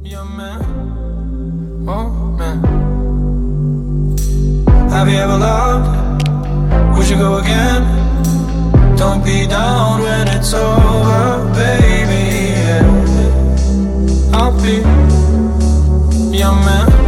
your man. Oh man. Have you ever loved? Would you go again? Don't be down when it's over, baby. Yeah. I'll be your man.